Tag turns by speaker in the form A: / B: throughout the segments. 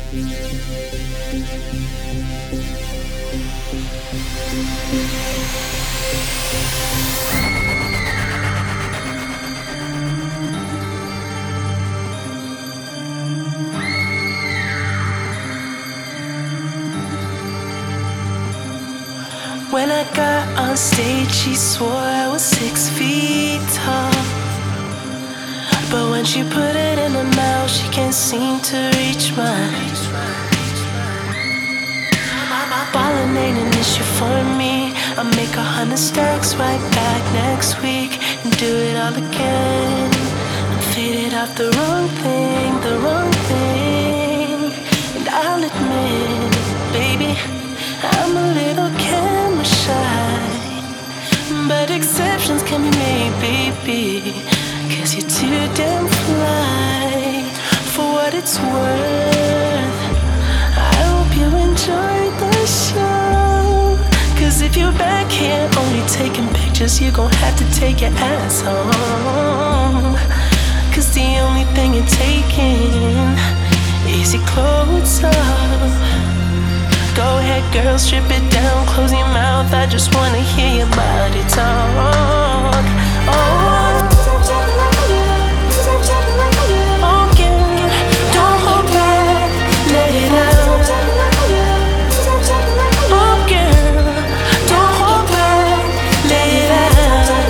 A: When I got on stage, she swore I was 6 feet tall. But when she put it in her mouth, she can't seem to reach mine. Ballin' ain't an issue for me. I'll make 100 stacks right back next week and do it all again. I'm faded off the wrong thing, the wrong thing. And I'll admit, baby, I'm a little camera shy, but exceptions can be made, baby, 'cause you're too damn fly. For what it's worth, I hope you enjoyed the show, 'cause if you're back here only taking pictures, you're gon' have to take your ass home, 'cause the only thing you're taking is your clothes off. Go ahead, girl, strip it down, close your mouth. I just wanna hear your body talk. Oh, yeah, don't hold back, let it out. Oh, girl, don't hold back, let it out.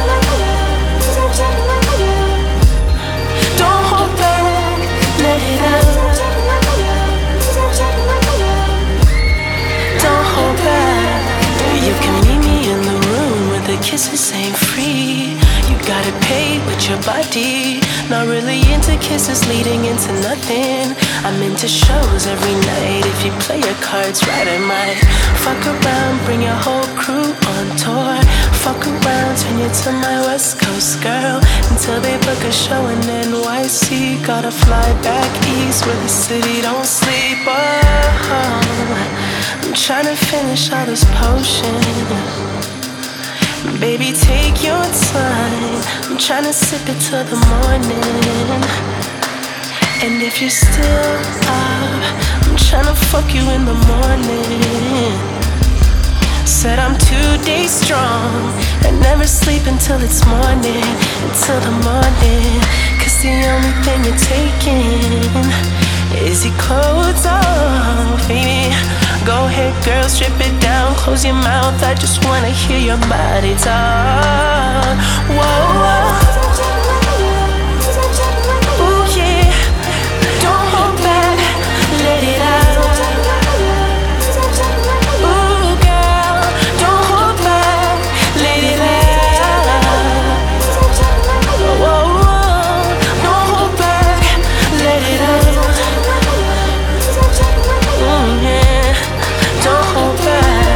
A: Don't hold back, let it out. You can meet me in the room where the kisses ain't free. You got it paid with your body. Not really into kisses leading into nothing. I'm into shows every night. If you play your cards right, I might fuck around, bring your whole crew on tour. Fuck around, turn you to my West Coast girl until they book a show in NYC. Gotta fly back east where the city don't sleep. Oh, I'm trying to finish all this potion. Baby, take your time. I'm trying to sip it till the morning. And if you're still up, I'm trying to fuck you in the morning. Said I'm 2 days strong and never sleep until it's morning. Until the morning. 'Cause the only thing you're taking is your clothes off, baby. Go ahead, girl, strip it down, close your mouth. I just wanna hear your body talk. Whoa, whoa. Ooh, yeah. Don't hold back, let it out. Ooh, girl, don't hold back, let it out. Whoa, whoa. Don't hold back, let it out. Yeah. Don't hold back.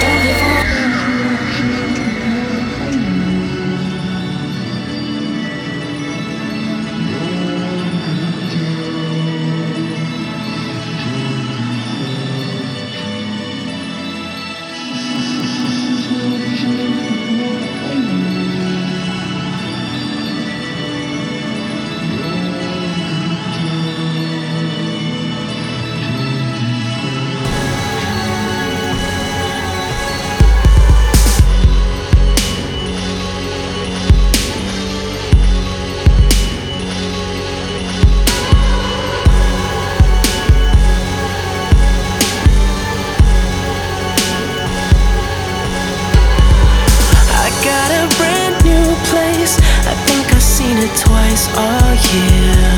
A: Twice all year.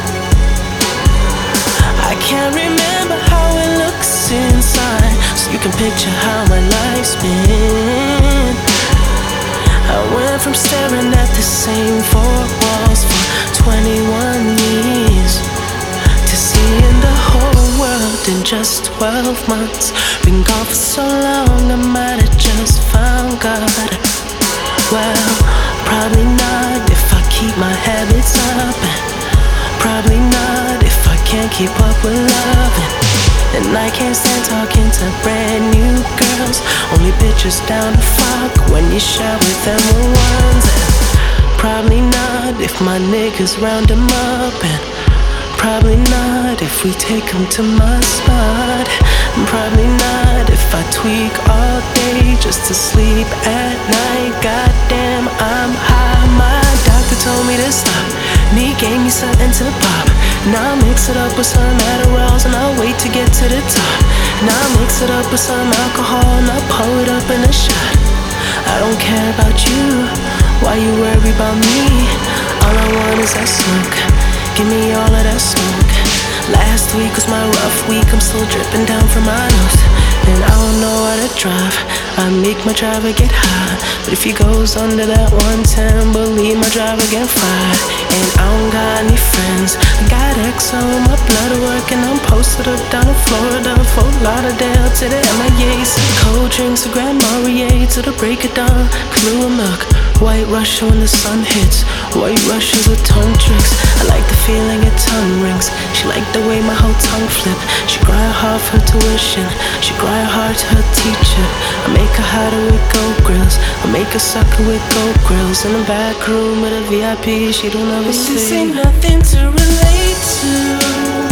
A: I can't remember how it looks inside, so you can picture how my life's been. I went from staring at the same four walls for 21 years to seeing the whole world in just 12 months. Been gone for so long, I might have just found God. Well, probably not if I keep my habits up, and probably not if I can't keep up with loving. And I can't stand talking to brand new girls, only bitches down to fuck when you share with them ones. And probably not if my niggas round them up, and Probably not if we take him to my spot. Probably not if I tweak all day just to sleep at night. Goddamn, I'm high. My doctor told me to stop, and he gave me something to pop. Now I'll mix it up with some Adderalls and I'll wait to get to the top. Now I'll mix it up with some alcohol and I'll pour it up in a shot. I don't care about you, why you worry about me? All I want is that smoke, give me all of that smoke. Last week was my rough week, I'm still dripping down from my nose. And I don't know how to drive, I make my driver get high. But if he goes under that 110, believe my driver get fired. And I don't got any friends, I got XO in my blood work. And I'm posted up down in Florida, Fort Lauderdale to the MIAs. Cold drinks, a Grand Marnier to the break of dawn. Blue and milk, White Russian when the sun hits. White Russians with tongue tricks, I like the feeling your tongue rings. She liked the way my whole tongue flip. She cried hard for her tuition, she cried hard to her teacher. I make her hotter with gold grills, I make her sucker with gold grills. In the back room with a VIP she don't ever see. This ain't nothing to relate to.